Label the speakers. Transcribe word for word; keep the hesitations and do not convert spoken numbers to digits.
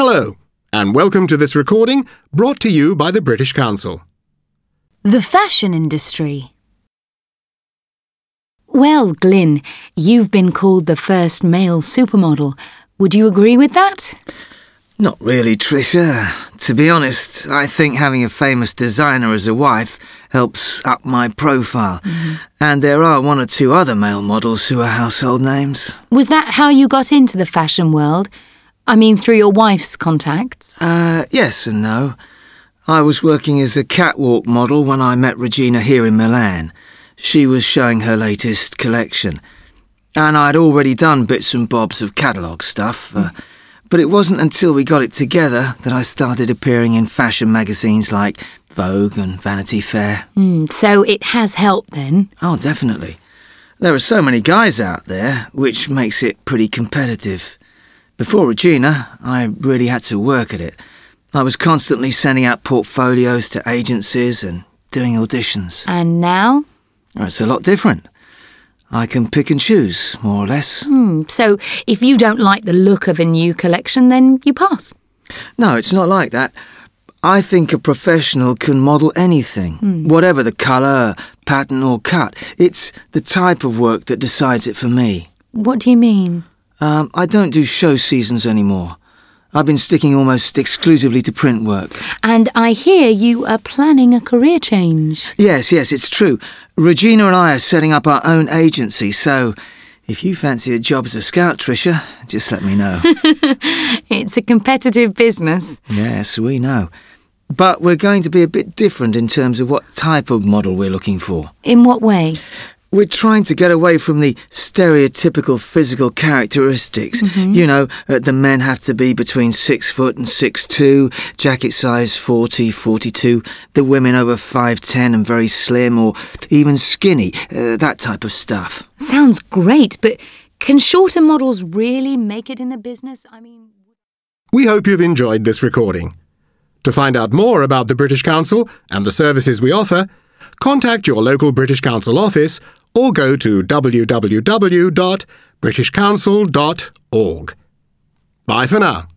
Speaker 1: Hello, and welcome to this recording brought to you by the British Council.
Speaker 2: The fashion industry. Well, Glyn, you've been called the first male supermodel. Would you agree with that?
Speaker 3: Not really, Tricia. To be honest, I think having a famous designer as a wife helps up my profile. Mm-hmm. And there are one or two other male models who are household names.
Speaker 2: Was that how you got into the fashion world? I mean, through your wife's contacts?
Speaker 3: Uh, yes and no. I was working as a catwalk model when I met Regina here in Milan. She was showing her latest collection. And I'd already done bits and bobs of catalogue stuff. Mm. Uh, but it wasn't until we got it together that I started appearing in fashion magazines like Vogue and Vanity Fair.
Speaker 2: Mm, so it has helped then?
Speaker 3: Oh, definitely. There are so many guys out there, which makes it pretty competitive. Before Regina, I really had to work at it. I was constantly sending out portfolios to agencies and doing auditions.
Speaker 2: And now?
Speaker 3: It's a lot different. I can pick and choose, more or less.
Speaker 2: Hmm, so if you don't like the look of a new collection, then you pass?
Speaker 3: No, it's not like that. I think a professional can model anything, mm. whatever the colour, pattern or cut. It's the type of work that decides it for me.
Speaker 2: What do you mean?
Speaker 3: Um, I don't do show seasons anymore. I've been sticking almost exclusively to print work.
Speaker 2: And I hear you are planning a career change.
Speaker 3: Yes, yes, it's true. Regina and I are setting up our own agency, so if you fancy a job as a scout, Tricia, just let me know.
Speaker 2: It's a competitive business.
Speaker 3: Yes, we know. But we're going to be a bit different in terms of what type of model we're looking for.
Speaker 2: In what way?
Speaker 3: We're trying to get away from the stereotypical physical characteristics. Mm-hmm. You know, uh, the men have to be between six foot and six two, jacket size forty, forty-two, the women over five ten and very slim or even skinny, uh, that type of stuff.
Speaker 2: Sounds great, but can shorter models really make it in the business? I mean...
Speaker 1: We hope you've enjoyed this recording. To find out more about the British Council and the services we offer, contact your local British Council office or go to w w w dot british council dot org. Bye for now.